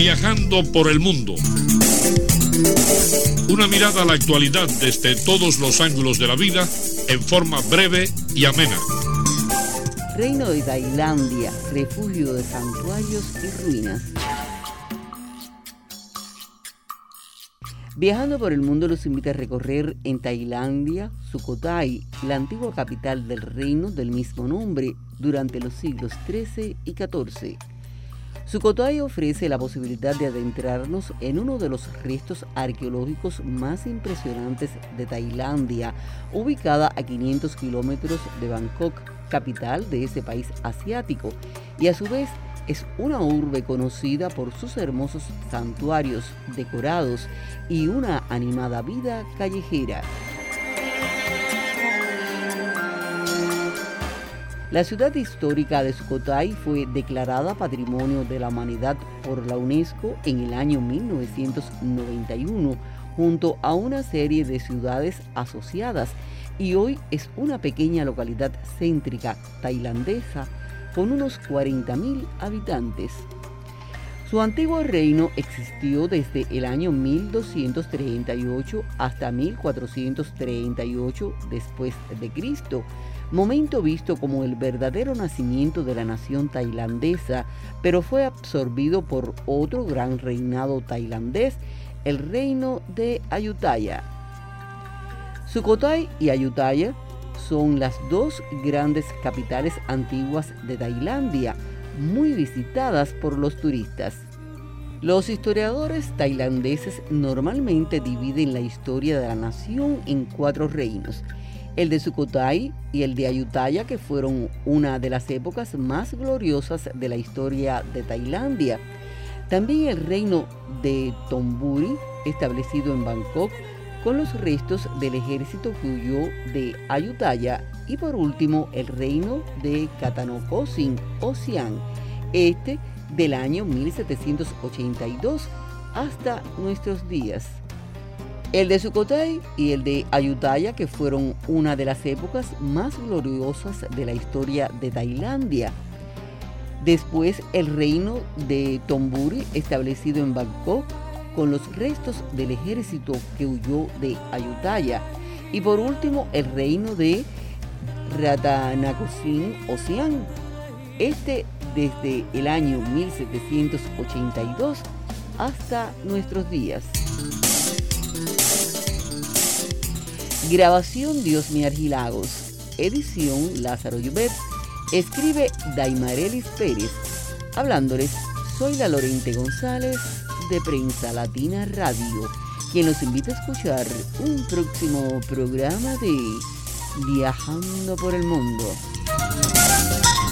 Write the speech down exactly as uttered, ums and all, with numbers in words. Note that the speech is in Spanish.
Viajando por el mundo. Una mirada a la actualidad desde todos los ángulos de la vida en forma breve y amena. Reino de Tailandia, refugio de santuarios y ruinas. Viajando por el mundo los invita a recorrer en Tailandia, Sukhothai, la antigua capital del reino del mismo nombre durante los siglos trece y catorce. Sukhothai ofrece la posibilidad de adentrarnos en uno de los restos arqueológicos más impresionantes de Tailandia, ubicada a quinientos kilómetros de Bangkok, capital de ese país asiático, y a su vez es una urbe conocida por sus hermosos santuarios decorados y una animada vida callejera. La ciudad histórica de Sukhothai fue declarada Patrimonio de la Humanidad por la UNESCO en el año mil novecientos noventa y uno, junto a una serie de ciudades asociadas, y hoy es una pequeña localidad céntrica tailandesa con unos cuarenta mil habitantes. Su antiguo reino existió desde el año mil doscientos treinta y ocho hasta mil cuatrocientos treinta y ocho después de Cristo, momento visto como el verdadero nacimiento de la nación tailandesa, pero fue absorbido por otro gran reinado tailandés, el reino de Ayutthaya. Sukhothai y Ayutthaya son las dos grandes capitales antiguas de Tailandia, muy visitadas por los turistas. Los historiadores tailandeses normalmente dividen la historia de la nación en cuatro reinos: el de Sukhothai y el de Ayutthaya, que fueron una de las épocas más gloriosas de la historia de Tailandia. También el reino de Thonburi, establecido en Bangkok, con los restos del ejército que huyó de Ayutthaya, y por último el reino de Katanokosin o Siam, este del año mil setecientos ochenta y dos hasta nuestros días. El de Sukhothai y el de Ayutthaya, que fueron una de las épocas más gloriosas de la historia de Tailandia. Después el reino de Thonburi, establecido en Bangkok, con los restos del ejército que huyó de Ayutthaya, y por último el reino de Ratanakosin o Siam, este desde el año mil setecientos ochenta y dos hasta nuestros días. Grabación Diosmi Argilagos, edición Lázaro Llubet, escribe Daimarelis Pérez. Hablándoles, soy la Lorente González de Prensa Latina Radio, quien los invita a escuchar un próximo programa de Viajando por el Mundo.